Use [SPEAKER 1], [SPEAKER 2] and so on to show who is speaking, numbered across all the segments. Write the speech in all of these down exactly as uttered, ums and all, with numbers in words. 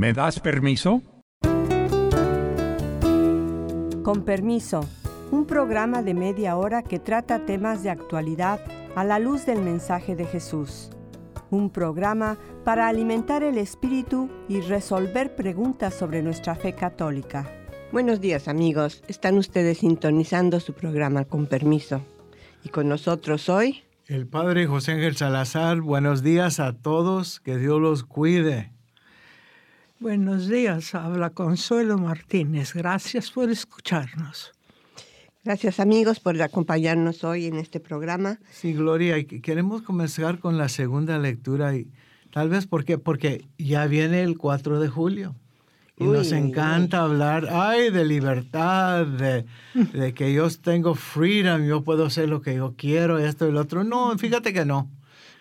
[SPEAKER 1] ¿Me das permiso?
[SPEAKER 2] Con permiso, un programa de media hora que trata temas de actualidad a la luz del mensaje de Jesús. Un programa para alimentar el espíritu y resolver preguntas sobre nuestra fe católica.
[SPEAKER 3] Buenos días, amigos. Están ustedes sintonizando su programa Con Permiso. Y con nosotros hoy...
[SPEAKER 4] el Padre José Ángel Salazar. Buenos días a todos. Que Dios los cuide.
[SPEAKER 5] Buenos días. Habla Consuelo Martínez. Gracias por escucharnos.
[SPEAKER 3] Gracias, amigos, por acompañarnos hoy en este programa.
[SPEAKER 4] Sí, Gloria, y queremos comenzar con la segunda lectura. Y tal vez porque, porque ya viene el cuatro de julio. Y uy, nos encanta uy. hablar, ay, de libertad, de, de que yo tengo freedom, yo puedo hacer lo que yo quiero, esto y lo otro. No, fíjate que no.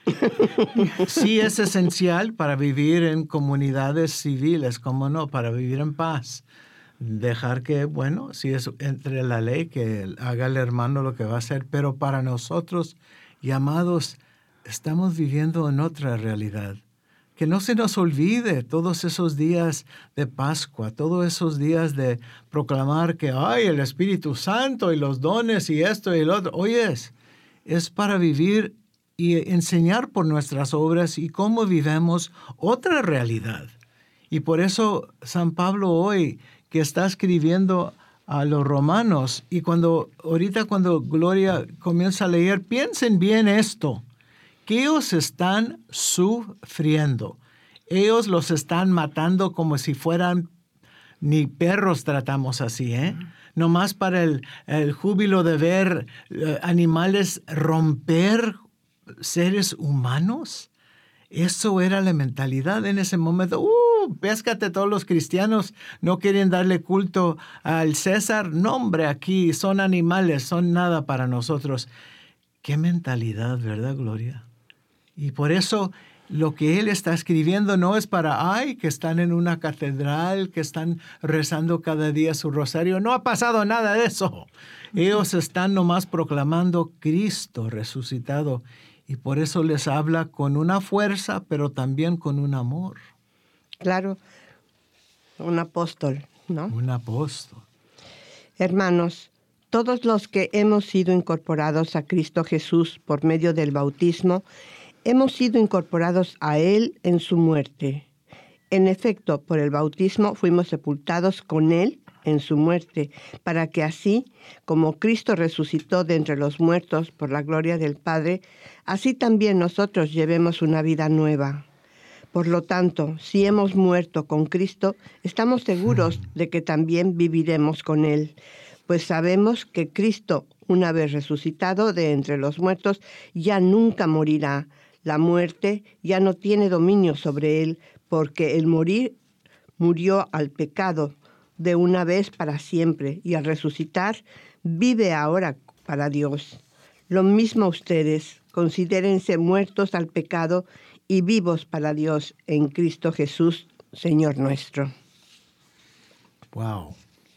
[SPEAKER 4] Sí es esencial para vivir en comunidades civiles, ¿cómo no? Para vivir en paz. Dejar que, bueno, si es entre la ley, que haga el hermano lo que va a hacer. Pero para nosotros, llamados, estamos viviendo en otra realidad. Que no se nos olvide todos esos días de Pascua, todos esos días de proclamar que hay el Espíritu Santo y los dones y esto y el otro. Oyes, es para vivir y enseñar por nuestras obras y cómo vivemos otra realidad. Y por eso San Pablo hoy, que está escribiendo a los romanos, y cuando ahorita cuando Gloria comienza a leer, piensen bien esto. Que ellos están sufriendo. Ellos los están matando como si fueran, ni perros tratamos así, ¿eh? Uh-huh. Nomás para el, el júbilo de ver uh, animales romper seres humanos. Eso era la mentalidad en ese momento. ¡Uh! Péscate, todos los cristianos no quieren darle culto al César. No, hombre, aquí son animales, son nada para nosotros. ¡Qué mentalidad!, ¿verdad, Gloria? Y por eso lo que él está escribiendo no es para, ay, que están en una catedral, que están rezando cada día su rosario. No ha pasado nada de eso. Ellos están nomás proclamando Cristo resucitado. Y por eso les habla con una fuerza, pero también con un amor.
[SPEAKER 3] Claro, un apóstol, ¿no?
[SPEAKER 4] Un apóstol.
[SPEAKER 3] Hermanos, todos los que hemos sido incorporados a Cristo Jesús por medio del bautismo, hemos sido incorporados a Él en su muerte. En efecto, por el bautismo fuimos sepultados con Él en su muerte, para que así, como Cristo resucitó de entre los muertos por la gloria del Padre, así también nosotros llevemos una vida nueva. Por lo tanto, si hemos muerto con Cristo, estamos seguros de que también viviremos con Él, pues sabemos que Cristo, una vez resucitado de entre los muertos, ya nunca morirá. La muerte ya no tiene dominio sobre Él, porque el morir murió al pecado de una vez para siempre, y al resucitar vive ahora para Dios. Lo mismo ustedes, considérense muertos al pecado y vivos para Dios en Cristo Jesús, Señor nuestro.
[SPEAKER 4] Wow.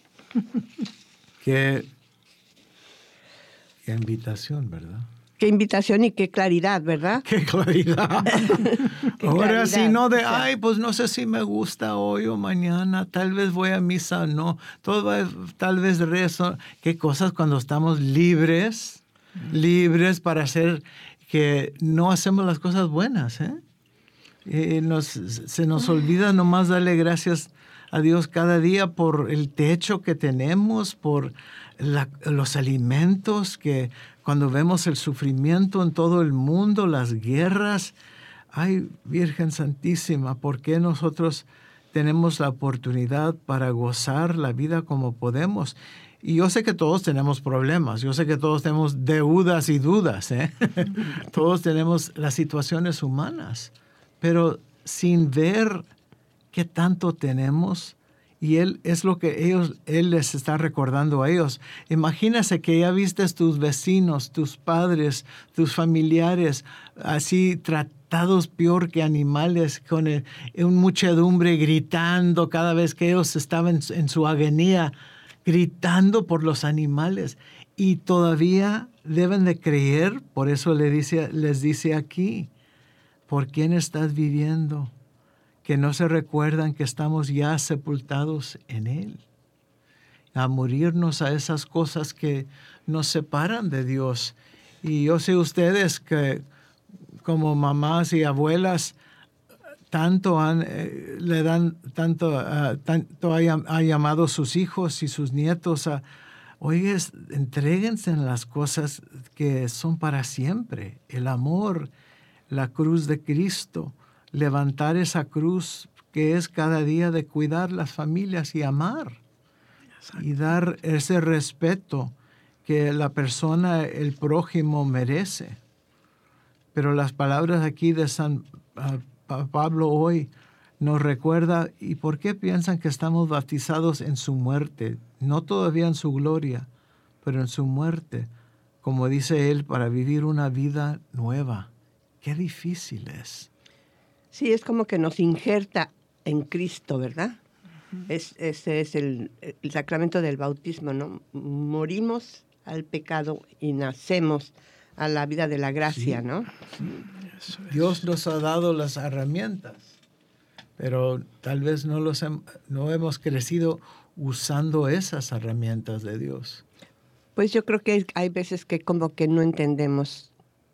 [SPEAKER 4] qué, qué invitación, ¿verdad?
[SPEAKER 3] Qué invitación y qué claridad, ¿verdad?
[SPEAKER 4] Qué claridad. Qué Ahora claridad. Sí, no de, ay, pues no sé si me gusta hoy o mañana, tal vez voy a misa, no, todo, tal vez rezo. Qué cosas cuando estamos libres, libres para hacer que no hacemos las cosas buenas, ¿eh? Y nos, se nos olvida nomás darle gracias a Dios cada día por el techo que tenemos, por la, los alimentos, que cuando vemos el sufrimiento en todo el mundo, las guerras. Ay, Virgen Santísima, ¿por qué nosotros tenemos la oportunidad para gozar la vida como podemos? Y yo sé que todos tenemos problemas, yo sé que todos tenemos deudas y dudas, ¿eh? Todos tenemos las situaciones humanas, pero sin ver qué tanto tenemos, y él es lo que ellos, él les está recordando a ellos. Imagínese que ya viste tus vecinos, tus padres, tus familiares, así tratados peor que animales, con el, un muchedumbre gritando cada vez que ellos estaban en, en su agonía, gritando por los animales. Y todavía deben de creer, por eso le dice, les dice aquí, ¿por quién estás viviendo? que no se recuerdan que estamos ya sepultados en Él, a morirnos a esas cosas que nos separan de Dios. Y yo sé ustedes que como mamás y abuelas tanto han, eh, le dan, tanto, uh, tanto ha, ha llamado a sus hijos y sus nietos a, oye, entréguense en las cosas que son para siempre, el amor, la cruz de Cristo, levantar esa cruz que es cada día de cuidar las familias y amar. Exacto. Y dar ese respeto que la persona, el prójimo merece. Pero las palabras aquí de San uh, Pablo hoy nos recuerda, ¿y por qué piensan que estamos bautizados en su muerte? No todavía en su gloria, pero en su muerte, como dice él, para vivir una vida nueva. Qué difícil es.
[SPEAKER 3] Sí, es como que nos injerta en Cristo, ¿verdad? Uh-huh. Es, ese es el, el sacramento del bautismo, ¿no? Morimos al pecado y nacemos a la vida de la gracia, sí. ¿no?
[SPEAKER 4] Dios nos ha dado las herramientas, pero tal vez no, los hem, no hemos crecido usando esas herramientas de Dios.
[SPEAKER 3] Pues yo creo que hay veces que como que no entendemos.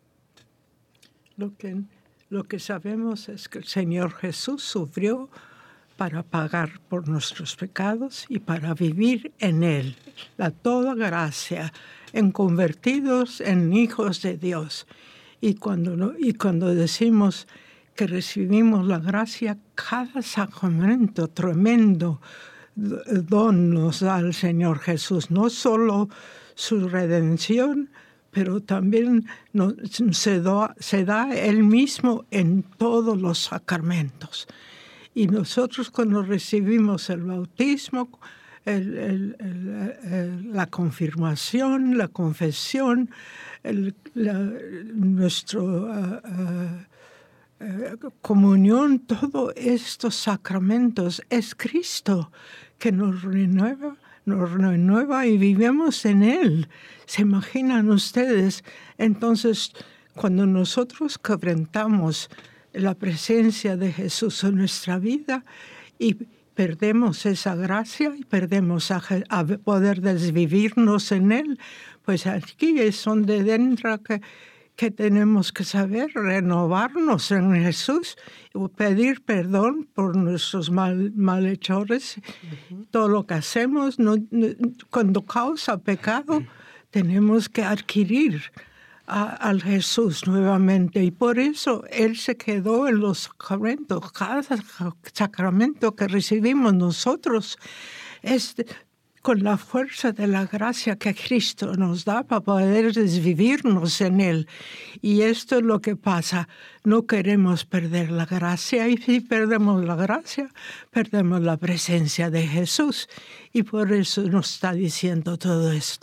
[SPEAKER 5] Lo que... Lo que sabemos es que el Señor Jesús sufrió para pagar por nuestros pecados y para vivir en Él, la toda gracia, en convertidos en hijos de Dios. Y cuando, y cuando decimos que recibimos la gracia, cada sacramento tremendo don nos da el Señor Jesús, no solo su redención, pero también no, se, da, se da Él mismo en todos los sacramentos. Y nosotros cuando recibimos el bautismo, el, el, el, el, la confirmación, la confesión, el, la, nuestra uh, uh, uh, comunión, todos estos sacramentos, es Cristo que nos renueva, nos renueva y vivimos en Él. ¿Se imaginan ustedes? Entonces, cuando nosotros quebrantamos la presencia de Jesús en nuestra vida y perdemos esa gracia y perdemos a, a poder desvivirnos en Él, pues aquí es donde entra que, que tenemos que saber renovarnos en Jesús y pedir perdón por nuestros mal, malhechores. Uh-huh. Todo lo que hacemos, no, no, cuando causa pecado, uh-huh. tenemos que adquirir a, al Jesús nuevamente. Y por eso Él se quedó en los sacramentos. Cada sacramento que recibimos nosotros es con la fuerza de la gracia que Cristo nos da para poder desvivirnos en Él. Y esto es lo que pasa. No queremos perder la gracia, y si perdemos la gracia, perdemos la presencia de Jesús. Y por eso nos está diciendo todo esto.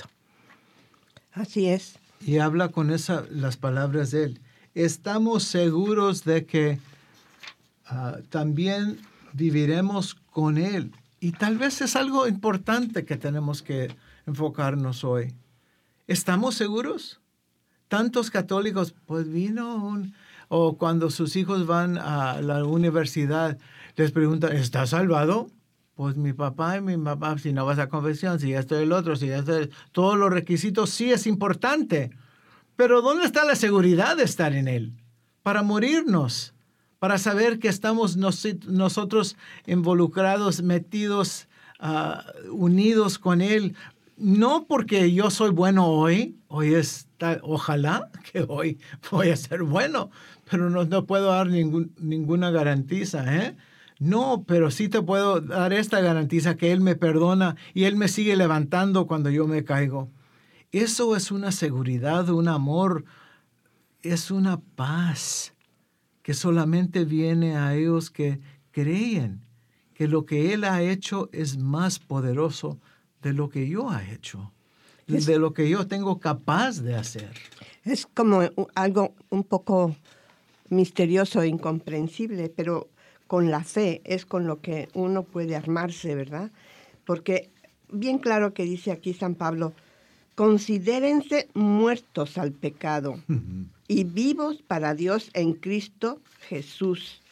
[SPEAKER 3] Así es.
[SPEAKER 4] Y habla con esa, las palabras de Él. Estamos seguros de que uh, también viviremos con Él. Y tal vez es algo importante que tenemos que enfocarnos hoy. ¿Estamos seguros? Tantos católicos, pues vino un... O cuando sus hijos van a la universidad, les preguntan, ¿estás salvado? Pues mi papá y mi mamá, si no vas a confesión, si esto y el otro, si esto y todos los requisitos, sí es importante. Pero ¿dónde está la seguridad de estar en Él? Para morirnos. Para saber que estamos nos, nosotros involucrados, metidos, uh, unidos con Él. No porque yo soy bueno hoy, hoy está, ojalá que hoy voy a ser bueno, pero no, no puedo dar ningún, ninguna garantía, ¿eh? No, pero sí te puedo dar esta garantía que Él me perdona y Él me sigue levantando cuando yo me caigo. Eso es una seguridad, un amor, es una paz que solamente viene a ellos que creen que lo que Él ha hecho es más poderoso de lo que yo he hecho, es, de lo que yo tengo capaz de hacer.
[SPEAKER 3] Es como algo un poco misterioso e incomprensible, pero con la fe es con lo que uno puede armarse, ¿verdad? Porque bien claro que dice aquí San Pablo, considérense muertos al pecado. Uh-huh. Y vivos para Dios en Cristo Jesús.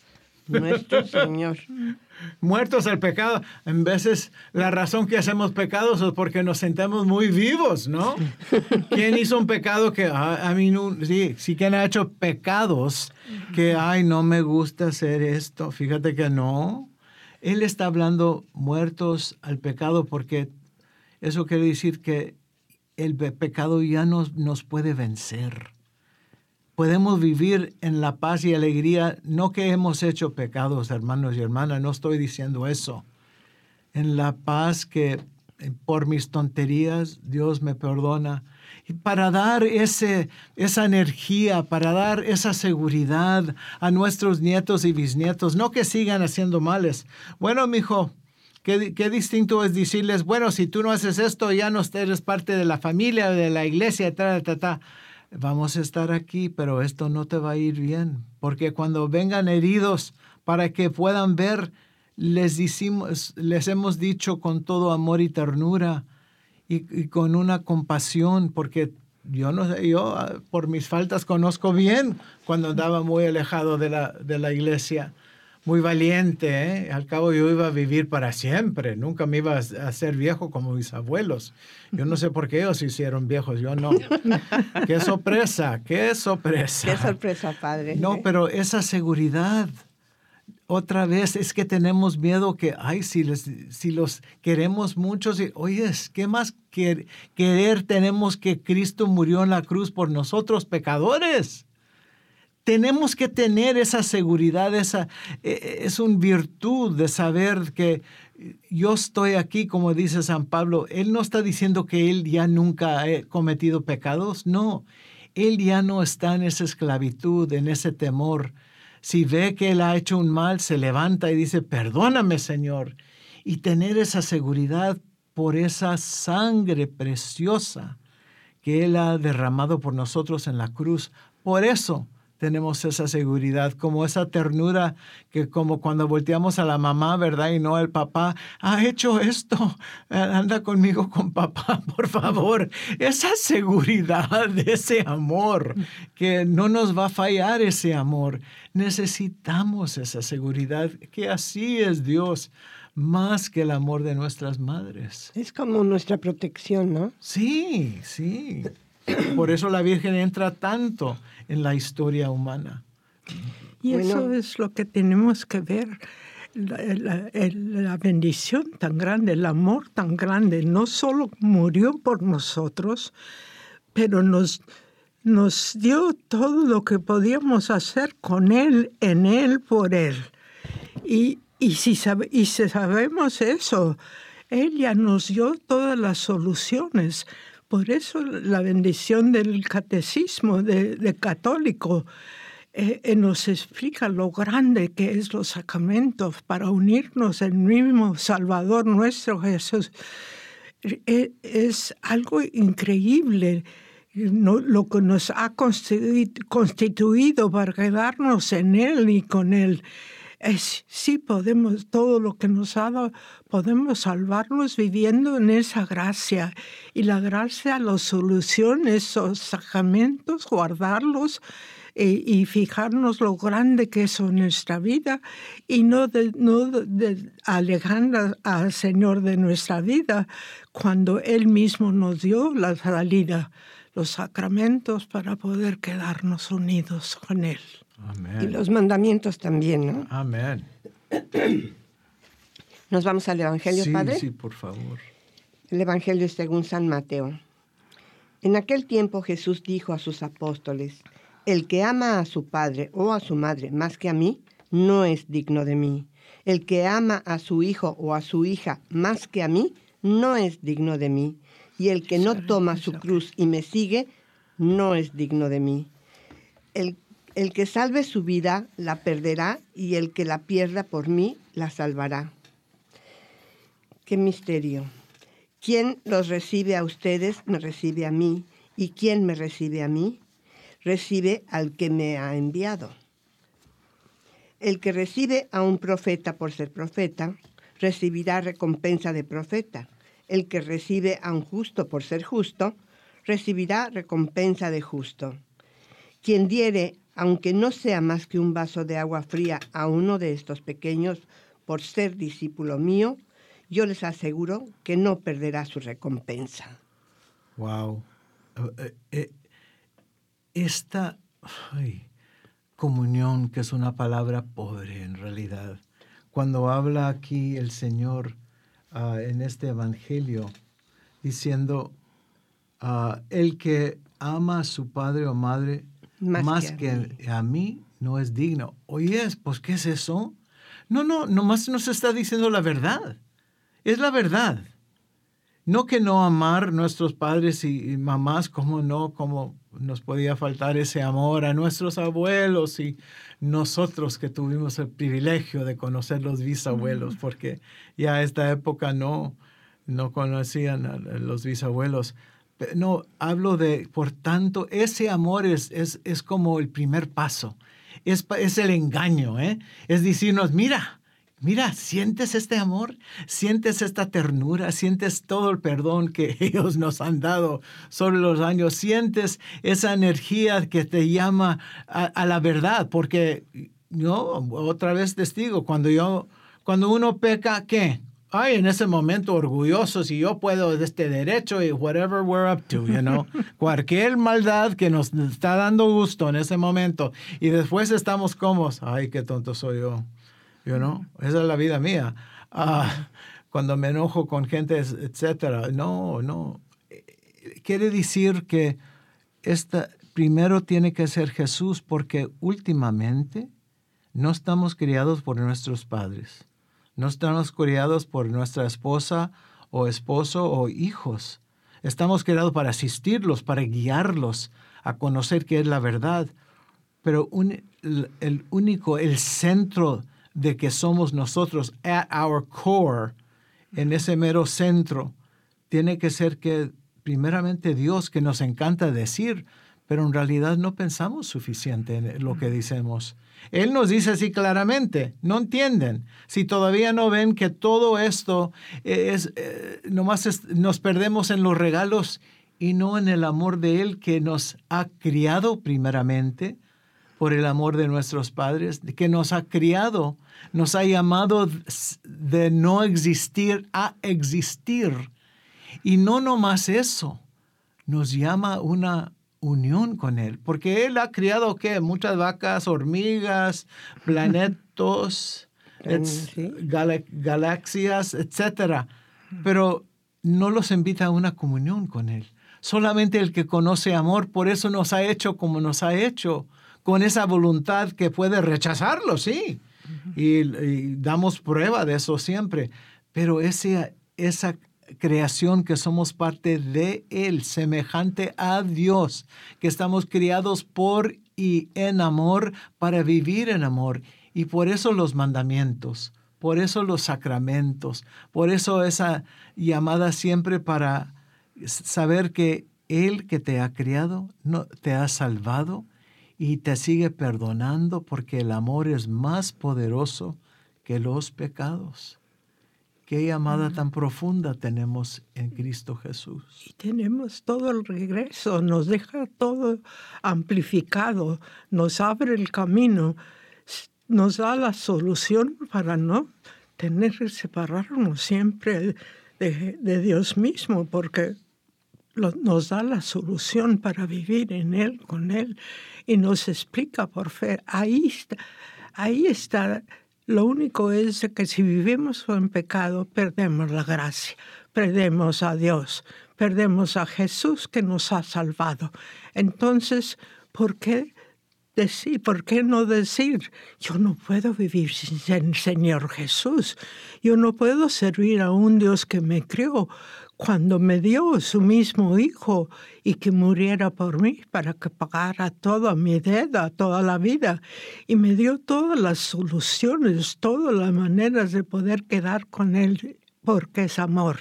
[SPEAKER 3] Nuestro Señor.
[SPEAKER 4] Muertos al pecado. En veces la razón que hacemos pecados es porque nos sentamos muy vivos, ¿no? ¿Quién hizo un pecado que, a, a mí no, sí, sí, quién ha hecho pecados que, ay, no me gusta hacer esto? Fíjate que no. Él está hablando muertos al pecado porque eso quiere decir que el pecado ya nos, nos puede vencer. Podemos vivir en la paz y alegría, no que hemos hecho pecados, hermanos y hermanas, no estoy diciendo eso. En la paz que por mis tonterías Dios me perdona. Y para dar ese, esa energía, para dar esa seguridad a nuestros nietos y bisnietos, no que sigan haciendo males. Bueno, mijo, qué, qué distinto es decirles, bueno, si tú no haces esto, ya no eres parte de la familia, de la iglesia, ta, ta, ta. Vamos a estar aquí, pero esto no te va a ir bien, porque cuando vengan heridos para que puedan ver, les, decimos, les hemos dicho con todo amor y ternura y, y con una compasión, porque yo no sé, yo por mis faltas conozco bien cuando andaba muy alejado de la, de la iglesia, muy valiente, ¿eh? Al cabo yo iba a vivir para siempre, nunca me iba a hacer viejo como mis abuelos. Yo no sé por qué ellos se hicieron viejos, yo no. ¡Qué sorpresa! ¡Qué sorpresa!
[SPEAKER 3] ¡Qué sorpresa, padre!
[SPEAKER 4] No, pero esa seguridad, otra vez, es que tenemos miedo que, ay, si, les, si los queremos mucho, si, oye, ¿qué más quer, querer tenemos que Cristo murió en la cruz por nosotros, pecadores? Tenemos que tener esa seguridad, esa es una virtud de saber que yo estoy aquí, como dice San Pablo. Él no está diciendo que él ya nunca ha cometido pecados. No, él ya no está en esa esclavitud, en ese temor. Si ve que él ha hecho un mal, se levanta y dice, perdóname, Señor. Y tener esa seguridad por esa sangre preciosa que él ha derramado por nosotros en la cruz. Por eso tenemos esa seguridad, como esa ternura que como cuando volteamos a la mamá, ¿verdad? Y no al papá, ha hecho esto, anda conmigo con papá, por favor. Esa seguridad, ese amor, que no nos va a fallar ese amor. Necesitamos esa seguridad, que así es Dios, más que el amor de nuestras madres.
[SPEAKER 3] Es como nuestra protección, ¿no?
[SPEAKER 4] Sí, sí. Por eso la Virgen entra tanto en la historia humana.
[SPEAKER 5] Y
[SPEAKER 3] bueno,
[SPEAKER 5] eso es lo que tenemos que ver, la, la, la bendición tan grande, el amor tan grande. No solo murió por nosotros, pero nos, nos dio todo lo que podíamos hacer con Él, en Él, por Él. Y, y, si, sabe, y si sabemos eso, Él ya nos dio todas las soluciones. Por eso la bendición del catecismo de, de católico eh, eh, nos explica lo grande que es los sacramentos para unirnos al mismo Salvador nuestro Jesús. Eh, es algo increíble, no, lo que nos ha constitu- constituido para quedarnos en Él y con Él. Es, sí podemos, todo lo que nos ha dado, podemos salvarnos viviendo en esa gracia. Y la gracia los soluciona esos sacramentos, guardarlos eh, y fijarnos lo grande que es en nuestra vida y no, de, no de, de alejando al Señor de nuestra vida cuando Él mismo nos dio la salida, los sacramentos para poder quedarnos unidos con Él.
[SPEAKER 4] Amén.
[SPEAKER 3] Y los mandamientos también, ¿no?
[SPEAKER 4] Amén.
[SPEAKER 3] ¿Nos vamos al Evangelio,
[SPEAKER 4] sí,
[SPEAKER 3] Padre?
[SPEAKER 4] Sí, por favor.
[SPEAKER 3] El Evangelio según San Mateo. En aquel tiempo Jesús dijo a sus apóstoles, el que ama a su padre o a su madre más que a mí, no es digno de mí. El que ama a su hijo o a su hija más que a mí, no es digno de mí. Y el que no toma su cruz y me sigue, no es digno de mí. El El que salve su vida la perderá y el que la pierda por mí la salvará. ¡Qué misterio! Quien los recibe a ustedes me recibe a mí, y quien me recibe a mí recibe al que me ha enviado. El que recibe a un profeta por ser profeta recibirá recompensa de profeta. El que recibe a un justo por ser justo recibirá recompensa de justo. Quien diere aunque no sea más que un vaso de agua fría a uno de estos pequeños por ser discípulo mío, yo les aseguro que no perderá su recompensa.
[SPEAKER 4] Wow. Uh, eh, esta ay, comunión, que es una palabra pobre en realidad, cuando habla aquí el Señor uh, en este evangelio, diciendo, uh, el que ama a su padre o madre más, más que, que a, mí. a mí no es digno. Oye, pues, ¿qué es eso? No, no, nomás nos está diciendo la verdad. Es la verdad. No que no amar a nuestros padres y, y mamás, cómo no, cómo nos podía faltar ese amor a nuestros abuelos y nosotros que tuvimos el privilegio de conocer los bisabuelos, porque ya a esta época no, no conocían a los bisabuelos. No, hablo de, por tanto, ese amor es, es, es como el primer paso. Es, es el engaño, ¿eh? Es decirnos, mira, mira, sientes este amor, sientes esta ternura, sientes todo el perdón que ellos nos han dado sobre los años, sientes esa energía que te llama a, a la verdad, porque yo, otra vez testigo, cuando yo, cuando uno peca, ¿qué? Ay, en ese momento orgullosos y yo puedo de este derecho y whatever we're up to, you know. Cualquier maldad que nos está dando gusto en ese momento y después estamos cómodos. Ay, qué tonto soy yo, you know. Esa es la vida mía. Uh, cuando me enojo con gente, etcétera. No, no. Quiere decir que esta, primero tiene que ser Jesús porque últimamente no estamos criados por nuestros padres. No estamos criados por nuestra esposa o esposo o hijos. Estamos criados para asistirlos, para guiarlos a conocer qué es la verdad. Pero un, el, el único, el centro de que somos nosotros, at our core, en ese mero centro, tiene que ser que primeramente Dios, que nos encanta decir, pero en realidad no pensamos suficiente en lo que decimos. Él nos dice así claramente, no entienden. Si todavía no ven que todo esto es, eh, nomás es, nos perdemos en los regalos y no en el amor de Él que nos ha criado primeramente por el amor de nuestros padres, que nos ha criado, nos ha llamado de no existir a existir. Y no nomás eso, nos llama una unión con Él, porque Él ha criado, ¿qué? Muchas vacas, hormigas, planetos,
[SPEAKER 3] ¿Sí?
[SPEAKER 4] gal galaxias, etcétera. Pero no los invita a una comunión con Él. Solamente el que conoce amor, por eso nos ha hecho como nos ha hecho, con esa voluntad que puede rechazarlo, sí. Uh-huh. y, y damos prueba de eso siempre. Pero ese, esa creación que somos parte de Él, semejante a Dios, que estamos criados por y en amor para vivir en amor. Y por eso los mandamientos, por eso los sacramentos, por eso esa llamada siempre para saber que Él que te ha criado, no, te ha salvado y te sigue perdonando porque el amor es más poderoso que los pecados. Qué llamada tan profunda tenemos en Cristo Jesús.
[SPEAKER 5] Y tenemos todo el regreso, nos deja todo amplificado, nos abre el camino, nos da la solución para no tener que separarnos siempre de, de Dios mismo, porque lo, nos da la solución para vivir en Él, con Él, y nos explica por fe. Ahí está, ahí está. Lo único es que si vivimos en pecado, perdemos la gracia, perdemos a Dios, perdemos a Jesús que nos ha salvado. Entonces, ¿por qué decir, por qué no decir, yo no puedo vivir sin el Señor Jesús? Yo no puedo servir a un Dios que me crió cuando me dio su mismo Hijo y que muriera por mí para que pagara toda mi deuda, toda la vida. Y me dio todas las soluciones, todas las maneras de poder quedar con Él, porque es amor.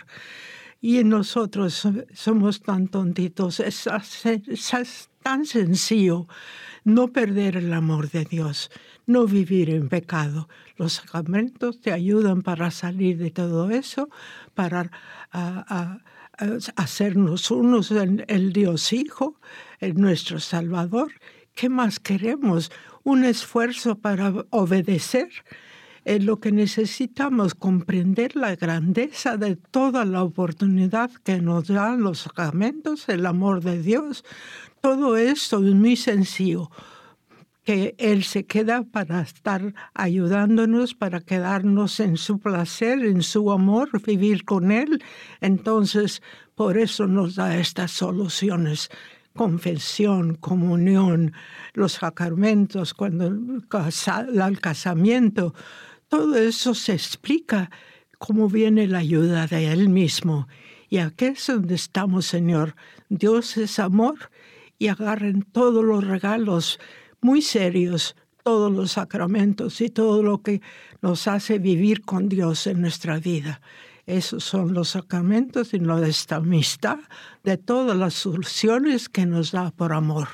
[SPEAKER 5] Y nosotros somos tan tontitos, es, es, es tan sencillo no perder el amor de Dios, no vivir en pecado. Los sacramentos te ayudan para salir de todo eso, para a, a, a hacernos unos en el Dios Hijo, en nuestro Salvador, ¿qué más queremos? Un esfuerzo para obedecer. Es lo que necesitamos, comprender la grandeza de toda la oportunidad que nos dan los sacramentos, el amor de Dios. Todo esto es muy sencillo, que Él se queda para estar ayudándonos, para quedarnos en su placer, en su amor, vivir con Él. Entonces, por eso nos da estas soluciones. Confesión, comunión, los sacramentos, cuando el casamiento, todo eso se explica cómo viene la ayuda de Él mismo. Y aquí es donde estamos, Señor. Dios es amor y agarren todos los regalos muy serios, todos los sacramentos y todo lo que nos hace vivir con Dios en nuestra vida. Esos son los sacramentos y no de esta amistad, de todas las soluciones que nos da por amor.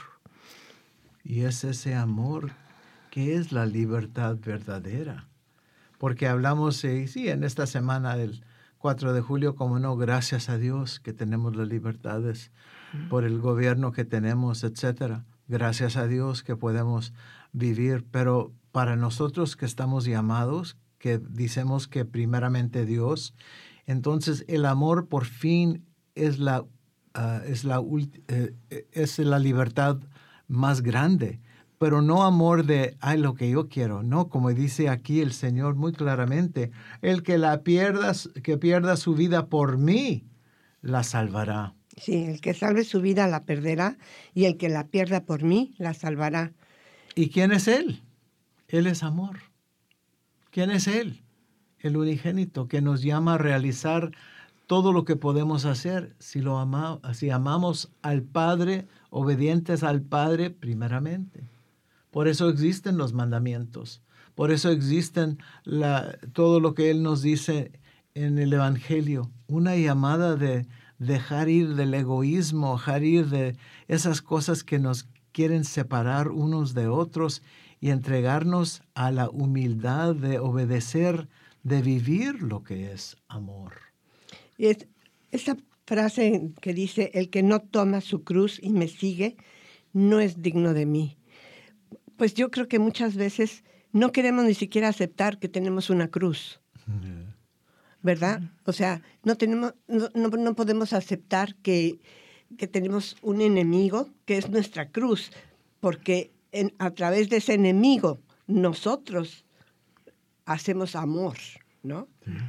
[SPEAKER 4] Y es ese amor que es la libertad verdadera. Porque hablamos, eh, sí, en esta semana del cuatro de julio, como no, gracias a Dios que tenemos las libertades mm. por el gobierno que tenemos, etcétera. Gracias a Dios que podemos vivir. Pero para nosotros que estamos llamados, que decimos que primeramente Dios, entonces el amor por fin es la, uh, es la, uh, es la libertad más grande. Pero no amor de, ay, lo que yo quiero. No, como dice aquí el Señor muy claramente, el que la pierda, que pierda su vida por mí, la salvará.
[SPEAKER 3] Sí, el que salve su vida la perderá, y el que la pierda por mí, la salvará.
[SPEAKER 4] ¿Y quién es Él? Él es amor. ¿Quién es Él? El unigénito que nos llama a realizar todo lo que podemos hacer si, lo ama, si amamos al Padre, obedientes al Padre primeramente. Por eso existen los mandamientos. Por eso existen la, todo lo que Él nos dice en el Evangelio. Una llamada de dejar ir del egoísmo, dejar ir de esas cosas que nos quieren separar unos de otros y entregarnos a la humildad de obedecer, de vivir lo que es amor.
[SPEAKER 3] Y es, esa frase que dice, el que no toma su cruz y me sigue, no es digno de mí. Pues yo creo que muchas veces no queremos ni siquiera aceptar que tenemos una cruz, ¿verdad? O sea, no tenemos, no, no, no podemos aceptar que, que tenemos un enemigo que es nuestra cruz, porque en, a través de ese enemigo nosotros hacemos amor, ¿no?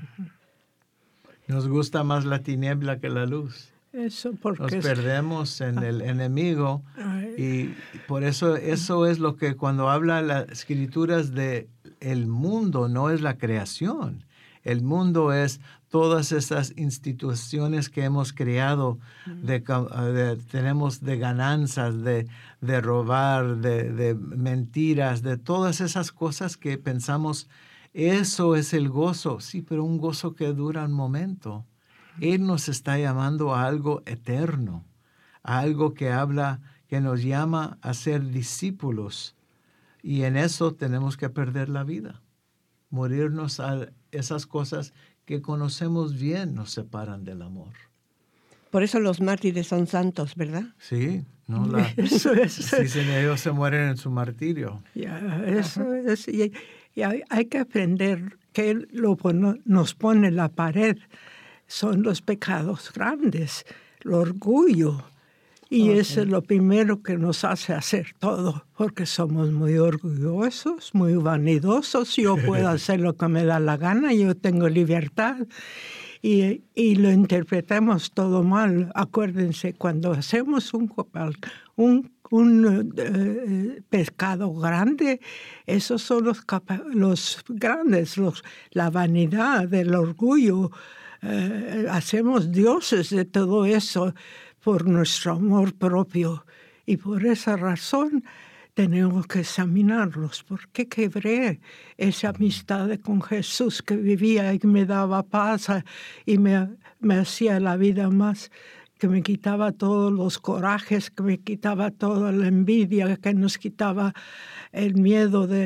[SPEAKER 4] Nos gusta más la tiniebla que la luz.
[SPEAKER 5] Eso porque
[SPEAKER 4] Nos
[SPEAKER 5] es...
[SPEAKER 4] perdemos en el enemigo y por eso eso es lo que cuando habla las escrituras de el mundo no es la creación. El mundo es todas esas instituciones que hemos creado, de, de, tenemos de ganancias, de, de robar, de, de mentiras, de todas esas cosas que pensamos, eso es el gozo. Sí, pero un gozo que dura un momento. Él nos está llamando a algo eterno, a algo que habla, que nos llama a ser discípulos. Y en eso tenemos que perder la vida. Morirnos a esas cosas que conocemos bien nos separan del amor.
[SPEAKER 3] Por eso los mártires son santos, ¿verdad?
[SPEAKER 4] Sí, ¿no? La,
[SPEAKER 5] eso es.
[SPEAKER 4] Sí, ellos se mueren en su martirio.
[SPEAKER 5] Ya, eso es. Y, y hay, hay que aprender que lo nos pone en la pared son los pecados grandes, el orgullo. Y okay. Eso es lo primero que nos hace hacer todo, porque somos muy orgullosos, muy vanidosos. Yo puedo hacer lo que me da la gana, yo tengo libertad. Y, y lo interpretamos todo mal. Acuérdense, cuando hacemos un, un, un eh, pecado grande, esos son los, los grandes, los, la vanidad, el orgullo. Eh, hacemos dioses de todo eso por nuestro amor propio. Y por esa razón tenemos que examinarlos. ¿Por qué quebré esa amistad con Jesús que vivía y me daba paz y me, me hacía la vida más, que me quitaba todos los corajes, que me quitaba toda la envidia, que nos quitaba el miedo de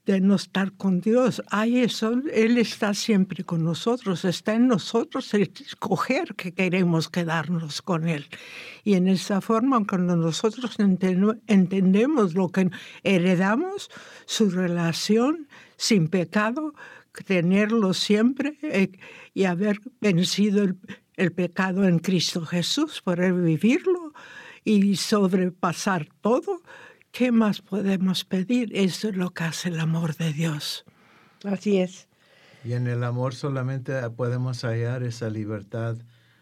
[SPEAKER 5] de no estar con Dios. Hay eso, Él está siempre con nosotros, está en nosotros escoger que queremos quedarnos con Él. Y en esa forma, cuando nosotros entendemos lo que heredamos, su relación sin pecado, tenerlo siempre eh, y haber vencido el, el pecado en Cristo Jesús, poder vivirlo y sobrepasar todo, ¿qué más podemos pedir? Eso es lo que hace el amor de Dios.
[SPEAKER 3] Así es.
[SPEAKER 4] Y en el amor solamente podemos hallar esa libertad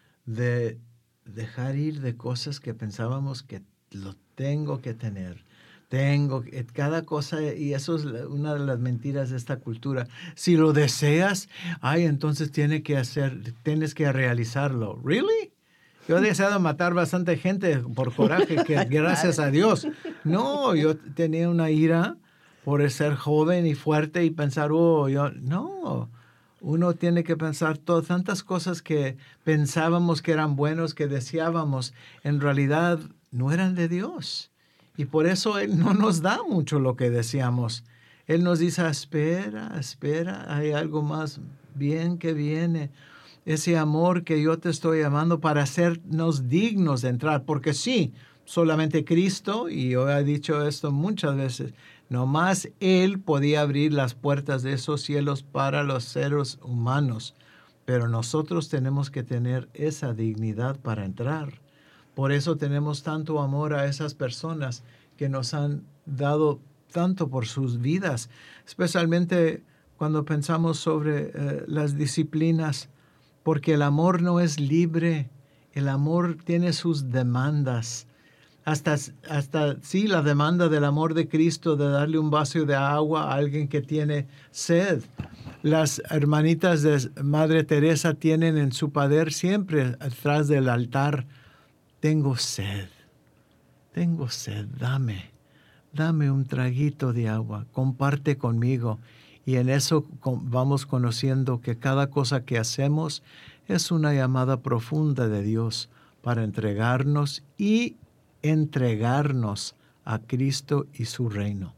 [SPEAKER 4] de dejar ir de cosas que pensábamos que lo tengo que tener. Tengo cada cosa, y eso es una de las mentiras de esta cultura. Si lo deseas, ay, entonces tiene que hacer, tienes que realizarlo. ¿Really? Yo he deseado matar bastante gente por coraje, que gracias a Dios. No, yo tenía una ira por ser joven y fuerte y pensar, oh, yo, no. Uno tiene que pensar todas tantas cosas que pensábamos que eran buenos, que deseábamos, en realidad no eran de Dios. Y por eso Él no nos da mucho lo que deseamos. Él nos dice, espera, espera, hay algo más bien que viene. Ese amor que yo te estoy llamando para hacernos dignos de entrar. Porque sí, solamente Cristo, y yo he dicho esto muchas veces, nomás Él podía abrir las puertas de esos cielos para los seres humanos. Pero nosotros tenemos que tener esa dignidad para entrar. Por eso tenemos tanto amor a esas personas que nos han dado tanto por sus vidas, especialmente cuando pensamos sobre eh, las disciplinas, porque el amor no es libre, el amor tiene sus demandas. Hasta, hasta sí, la demanda del amor de Cristo de darle un vaso de agua a alguien que tiene sed. Las hermanitas de Madre Teresa tienen en su poder siempre atrás del altar, tengo sed, tengo sed, dame, dame un traguito de agua, comparte conmigo. Y en eso vamos conociendo que cada cosa que hacemos es una llamada profunda de Dios para entregarnos y entregarnos a Cristo y su reino.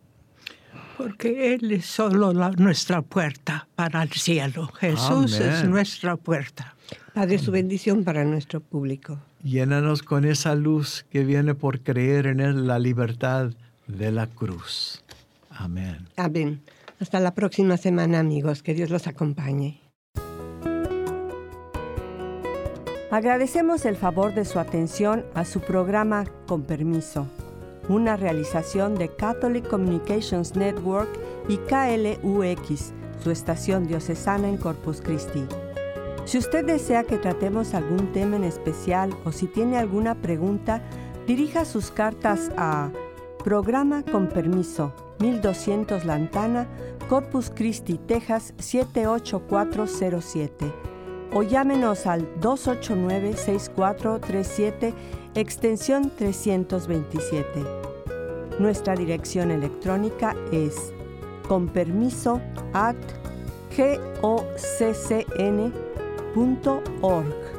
[SPEAKER 5] Porque Él es solo la, nuestra puerta para el cielo. Jesús Amén. Es nuestra puerta.
[SPEAKER 3] Padre, su bendición para nuestro público.
[SPEAKER 4] Llénanos con esa luz que viene por creer en Él, la libertad de la cruz. Amén.
[SPEAKER 3] Amén. Hasta la próxima semana, amigos. Que Dios los acompañe.
[SPEAKER 2] Agradecemos el favor de su atención a su programa Con Permiso, una realización de Catholic Communications Network y K L U X, su estación diocesana en Corpus Christi. Si usted desea que tratemos algún tema en especial o si tiene alguna pregunta, dirija sus cartas a Programa Con Permiso, mil doscientos Lantana, Corpus Christi, Texas siete ocho cuatro cero siete, o llámenos al dos ocho nueve, seis cuatro tres siete, extensión trescientos veintisiete. Nuestra dirección electrónica es conpermiso arroba goccn punto org.